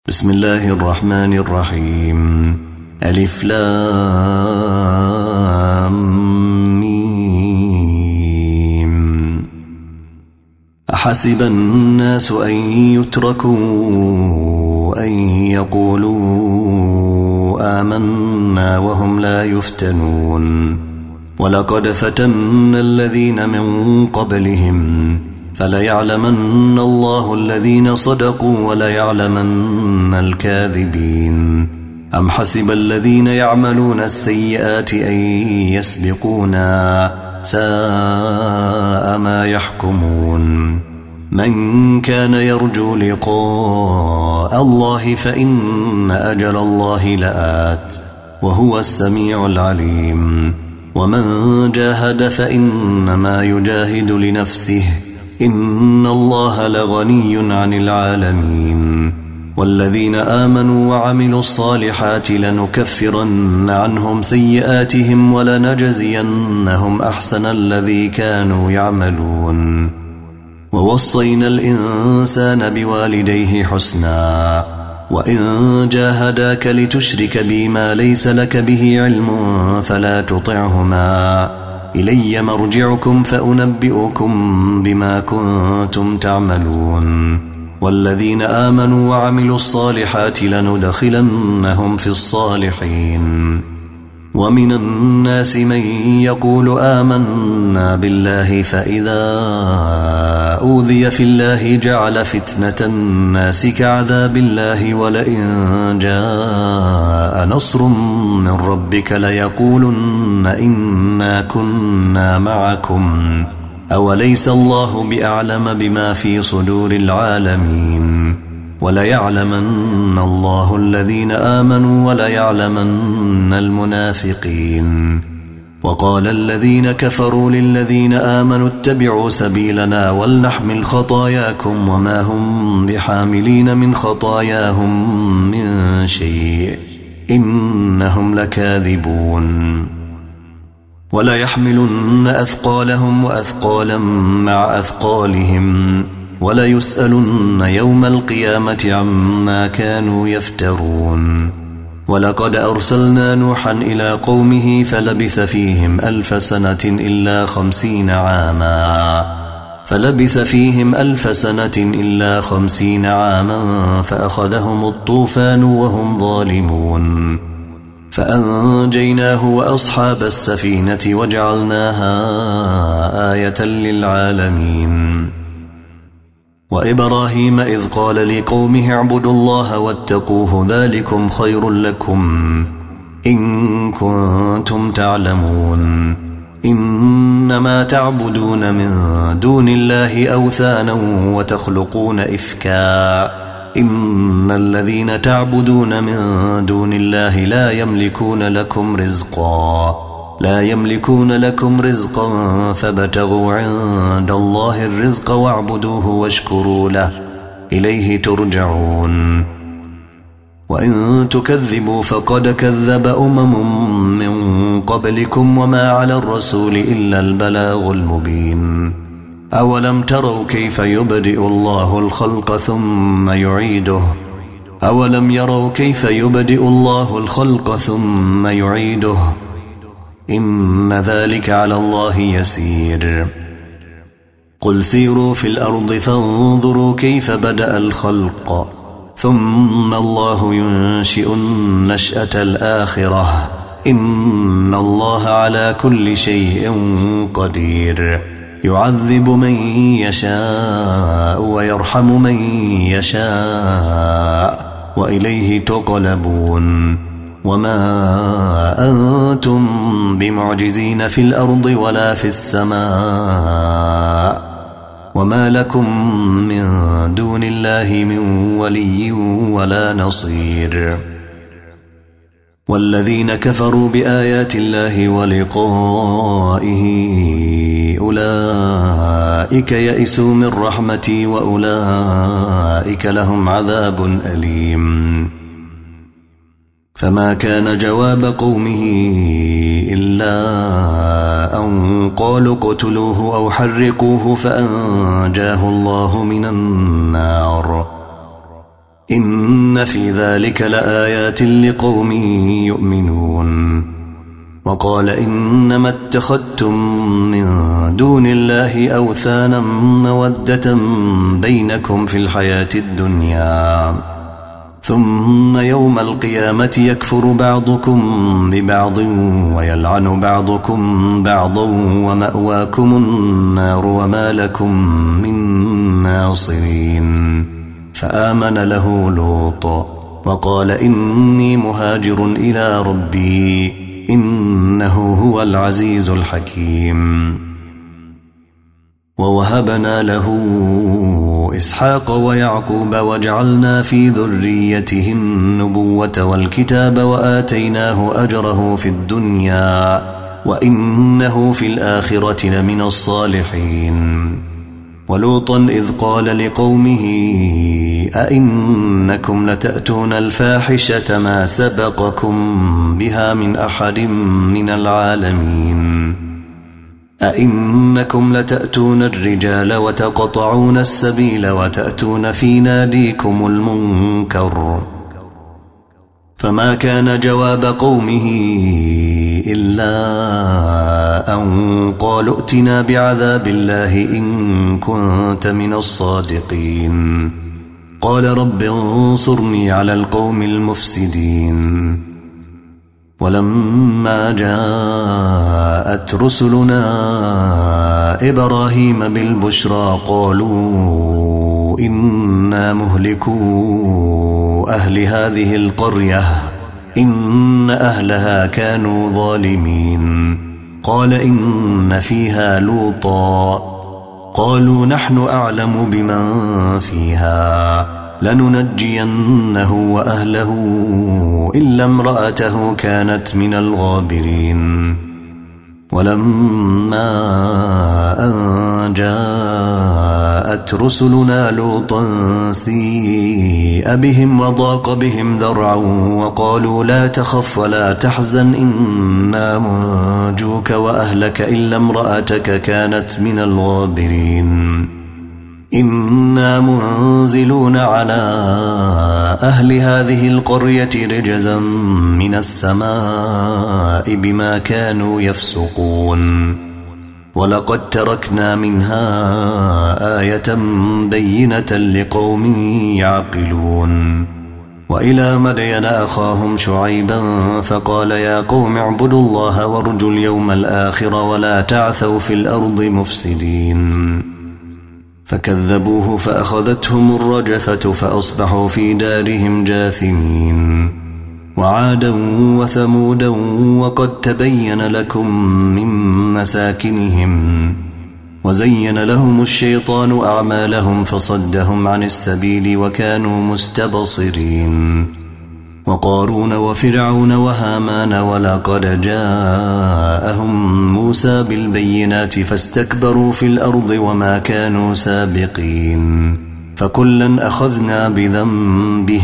بسم الله الرحمن الرحيم. ألف لام ميم. أحسب الناس أن يتركوا أن يقولوا آمنا وهم لا يفتنون. ولقد فتنا الذين من قبلهم فليعلمن الله الذين صدقوا وليعلمن الكاذبين. أم حسب الذين يعملون السيئات أن يسبقونا ساء ما يحكمون. من كان يرجو لقاء الله فإن أجل الله لآت وهو السميع العليم. ومن جاهد فإنما يجاهد لنفسه إن الله لغني عن العالمين. والذين آمنوا وعملوا الصالحات لنكفرن عنهم سيئاتهم ولنجزينهم أحسن الذي كانوا يعملون. ووصينا الإنسان بوالديه حسنا وإن جاهداك لتشرك بي ما ليس لك به علم فلا تطعهما إلي مرجعكم فأنبئكم بما كنتم تعملون. والذين آمنوا وعملوا الصالحات لندخلنهم في الصالحين. ومن الناس من يقول آمنا بالله فإذا أوذي في الله جعل فتنة الناس كعذاب الله ولئن جاء نصر من ربك ليقولن إنا كنا معكم أوليس الله بأعلم بما في صدور العالمين. وليعلمن الله الذين آمنوا وليعلمن المنافقين. وقال الذين كفروا للذين آمنوا اتبعوا سبيلنا ولنحمل خطاياكم وما هم بحاملين من خطاياهم من شيء إنهم لكاذبون. وليحملن أثقالهم وأثقالا مع أثقالهم وليسألن يوم القيامة عما كانوا يفترون. ولقد أرسلنا نوحا إلى قومه فلبث فيهم 1000 سنة إلا 50 عاما فأخذهم الطوفان وهم ظالمون. فأنجيناه وأصحاب السفينة وجعلناها آية للعالمين. وإبراهيم إذ قال لقومه اعبدوا الله واتقوه ذلكم خير لكم إن كنتم تعلمون. إنما تعبدون من دون الله أوثانا وتخلقون إفكا إن الذين تعبدون من دون الله لا يملكون لكم رزقا فابتغوا عند الله الرزق واعبدوه واشكروا له إليه ترجعون. وإن تكذبوا فقد كذب من قبلكم وما على الرسول إلا البلاغ المبين. أولم تروا كيف يبدئ الله الخلق ثم يعيده إن ذلك على الله يسير. قل سيروا في الأرض فانظروا كيف بدأ الخلق ثم الله ينشئ النشأة الآخرة إن الله على كل شيء قدير. يعذب من يشاء ويرحم من يشاء وإليه تقلبون. وما أنتم بمعجزين في الأرض ولا في السماء وما لكم من دون الله من ولي ولا نصير. والذين كفروا بآيات الله ولقائه أولئك يئسوا من رحمتي وأولئك لهم عذاب أليم. فما كان جواب قومه إلا أن قالوا اقتلوه أو حرقوه فأنجاه الله من النار إن إن في ذلك لآيات لقوم يؤمنون وقال إنما اتخذتم من دون الله أوثانا مودة بينكم في الحياة الدنيا ثم يوم القيامة يكفر بعضكم ببعض ويلعن بعضكم بعضا ومأواكم النار وما لكم من ناصرين فآمن له لوط وقال إني مهاجر إلى ربي إنه هو العزيز الحكيم ووهبنا له إسحاق ويعقوب وجعلنا في ذريته النبوة والكتاب وآتيناه أجره في الدنيا وإنه في الآخرة لمن الصالحين ولوطا إذ قال لقومه أئنكم لتأتون الفاحشة ما سبقكم بها من أحد من العالمين أئنكم لتأتون الرجال وتقطعون السبيل وتأتون في ناديكم المنكر فما كان جواب قومه إلا أن قالوا ائتنا بعذاب الله إن كنت من الصادقين قال رب انصرني على القوم المفسدين ولما جاءت رسلنا إبراهيم بالبشرى قالوا إنا مهلكو أهل هذه القرية إن أهلها كانوا ظالمين قال إن فيها لوطا قالوا نحن أعلم بمن فيها لننجينه وأهله إلا امرأته كانت من الغابرين ولما أن جاءت رسلنا لوطا سيء بهم وضاق بهم ذرعا وقالوا لا تخف ولا تحزن إنا منجوك وأهلك إلا امرأتك كانت من الغابرين إنا منزلون على أهل هذه القرية رجزا من السماء بما كانوا يفسقون ولقد تركنا منها آية بينة لقوم يعقلون وإلى مدين أخاهم شعيبا فقال يا قوم اعبدوا الله وارجوا اليوم الآخر ولا تعثوا في الأرض مفسدين فكذبوه فأخذتهم الرجفة فأصبحوا في دارهم جاثمين وعادا وثمودا وقد تبين لكم من مساكنهم وزين لهم الشيطان أعمالهم فصدهم عن السبيل وكانوا مستبصرين وقارون وفرعون وهامان ولقد جاءهم موسى بالبينات فاستكبروا في الأرض وما كانوا سابقين فكلا أخذنا بذنبه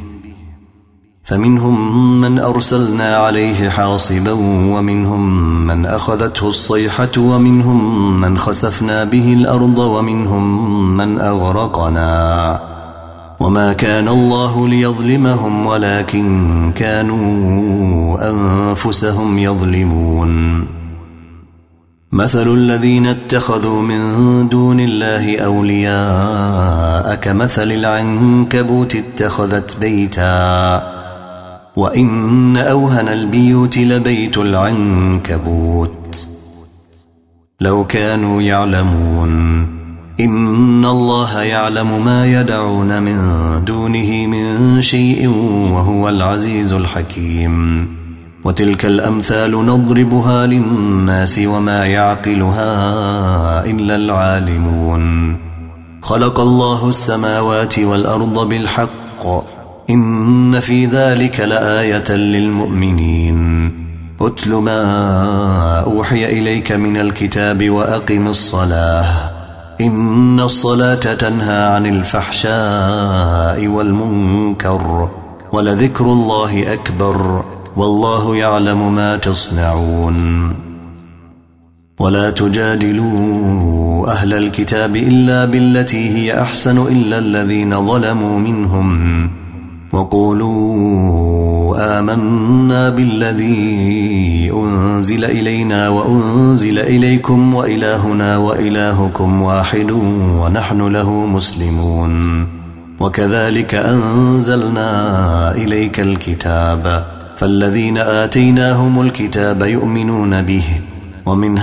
فمنهم من أرسلنا عليه حاصبا ومنهم من أخذته الصيحة ومنهم من خسفنا به الأرض ومنهم من أغرقنا وما كان الله ليظلمهم ولكن كانوا أنفسهم يظلمون مثل الذين اتخذوا من دون الله أولياء كمثل العنكبوت اتخذت بيتا وإن أوهن البيوت لبيت العنكبوت لو كانوا يعلمون إن الله يعلم ما يدعون من دونه من شيء وهو العزيز الحكيم وتلك الأمثال نضربها للناس وما يعقلها إلا العالمون خلق الله السماوات والأرض بالحق إن في ذلك لآية للمؤمنين أتل ما أوحي إليك من الكتاب وأقم الصلاة إن الصلاة تنهى عن الفحشاء والمنكر ولذكر الله أكبر والله يعلم ما تصنعون ولا تجادلوا أهل الكتاب إلا بالتي هي أحسن إلا الذين ظلموا منهم وقولوا آمنا بالذي أنزل إلينا وأنزل إليكم وإلهنا وإلهكم واحد ونحن له مسلمون وكذلك أنزلنا إليك الكتاب فالذين آتيناهم الكتاب يؤمنون به ومن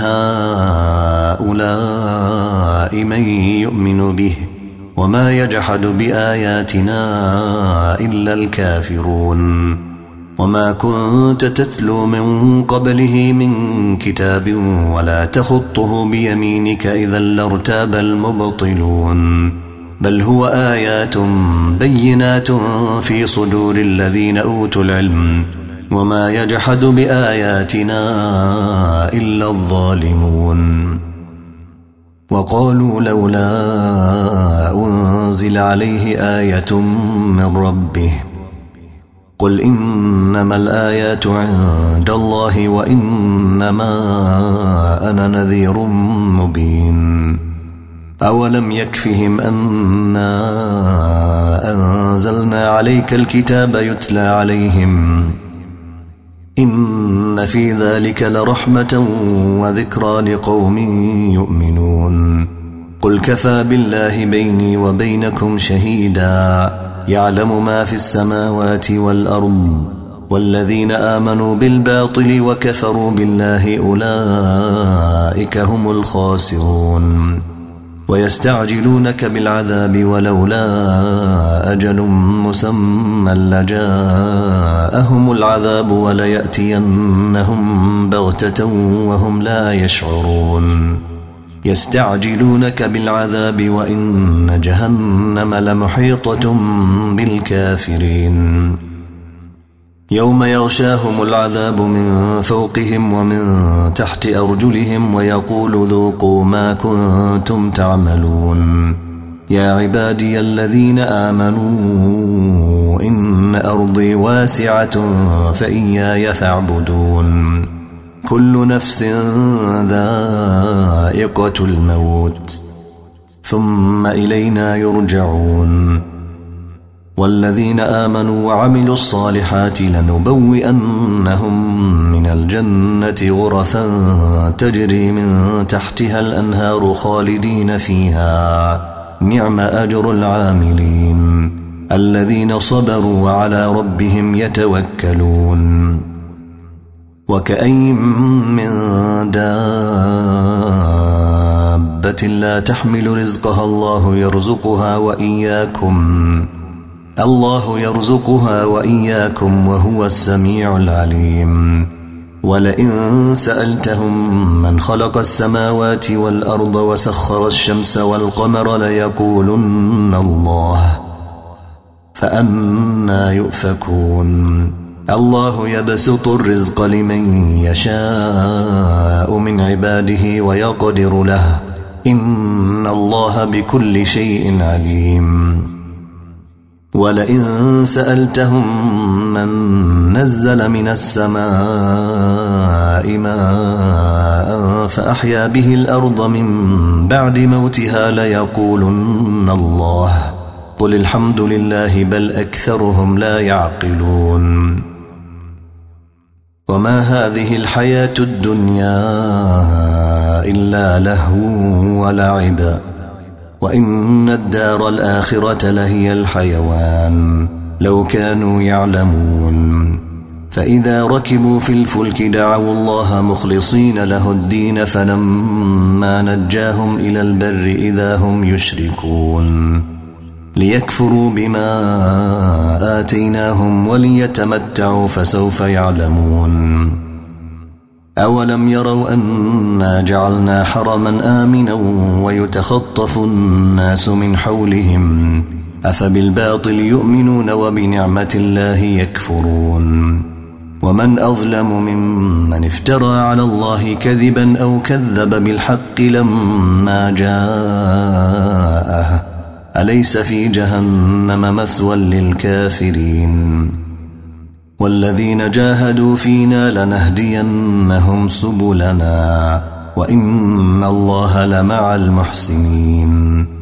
هؤلاء من يؤمن به وما يجحد بآياتنا إلا الكافرون وما كنت تتلو من قبله من كتاب ولا تخطه بيمينك إذا لارتاب المبطلون بل هو آيات بينات في صدور الذين أوتوا العلم وما يجحد بآياتنا إلا الظالمون وقالوا لولا أنزل عليه آية من ربه قل إنما الآيات عند الله وإنما أنا نذير مبين أولم يكفهم أنا أنزلنا عليك الكتاب يتلى عليهم إن في ذلك لرحمة وذكرى لقوم يؤمنون قل كفى بالله بيني وبينكم شهيدا يعلم ما في السماوات والأرض والذين آمنوا بالباطل وكفروا بالله أولئك هم الخاسرون ويستعجلونك بالعذاب ولولا أجل مسمى لجاءهم العذاب وليأتينهم بغتة وهم لا يشعرون يستعجلونك بالعذاب وإن جهنم لمحيطة بالكافرين يوم يغشاهم العذاب من فوقهم ومن تحت أرجلهم ويقول ذوقوا ما كنتم تعملون يا عبادي الذين آمنوا إن أرضي واسعة فإياي فاعبدون كل نفس ذائقة الموت ثم إلينا يرجعون والذين آمنوا وعملوا الصالحات لنبوئنهم من الجنة غرفا تجري من تحتها الأنهار خالدين فيها نعم أجر العاملين الذين صبروا وعلى ربهم يتوكلون وكأين من دابة لا تحمل رزقها الله يرزقها وإياكم وهو السميع العليم ولئن سألتهم من خلق السماوات والأرض وسخر الشمس والقمر ليقولن الله فأنى يؤفكون الله يبسط الرزق لمن يشاء من عباده ويقدر له إن الله بكل شيء عليم ولئن سألتهم من نزل من السماء ماء فأحيا به الأرض من بعد موتها ليقولن الله قل الحمد لله بل أكثرهم لا يعقلون وما هذه الحياة الدنيا إلا لهو ولعب وإن الدار الآخرة لهي الحيوان لو كانوا يعلمون فإذا ركبوا في الفلك دعوا الله مخلصين له الدين فلما نجاهم إلى البر إذا هم يشركون ليكفروا بما آتيناهم وليتمتعوا فسوف يعلمون أولم يروا أنا جعلنا حرما آمنا ويتخطف الناس من حولهم أفبالباطل يؤمنون وبنعمة الله يكفرون ومن أظلم ممن افترى على الله كذبا أو كذب بالحق لما جاءه أليس في جهنم مثوى للكافرين والذين جاهدوا فينا لنهدينهم سبلنا وإن الله لمع المحسنين